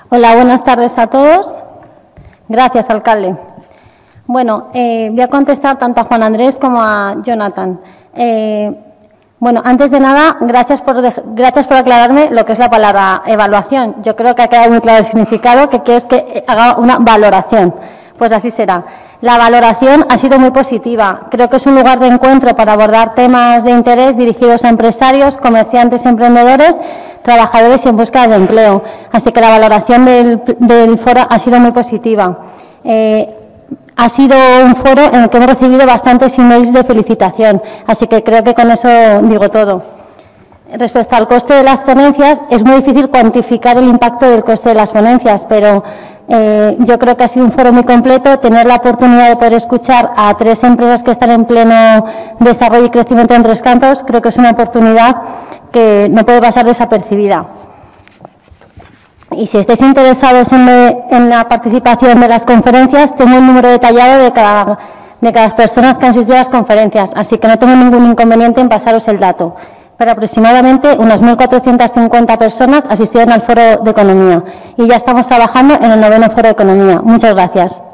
Hola, buenas tardes a todos. Gracias, alcalde. Bueno, voy a contestar tanto a Juan Andrés como a Jonathan. Bueno, antes de nada, gracias por aclararme lo que es la palabra evaluación. Yo creo que ha quedado muy claro el significado, que quieres que haga una valoración. Pues así será. La valoración ha sido muy positiva. Creo que es un lugar de encuentro para abordar temas de interés dirigidos a empresarios, comerciantes, emprendedores, trabajadores y en búsqueda de empleo. Así que la valoración del foro ha sido muy positiva. Ha sido un foro en el que hemos recibido bastantes emails de felicitación, así que creo que con eso digo todo. Respecto al coste de las ponencias, es muy difícil cuantificar el impacto del coste de las ponencias, pero yo creo que ha sido un foro muy completo. Tener la oportunidad de poder escuchar a 3 empresas que están en pleno desarrollo y crecimiento en Tres Cantos, creo que es una oportunidad que no puede pasar desapercibida. Y si estáis interesados en la participación de las conferencias, tengo un número detallado de cada persona que han asistido a las conferencias, así que no tengo ningún inconveniente en pasaros el dato. Pero aproximadamente unas 1.450 personas asistieron al Foro de Economía y ya estamos trabajando en el 9º Foro de Economía. Muchas gracias.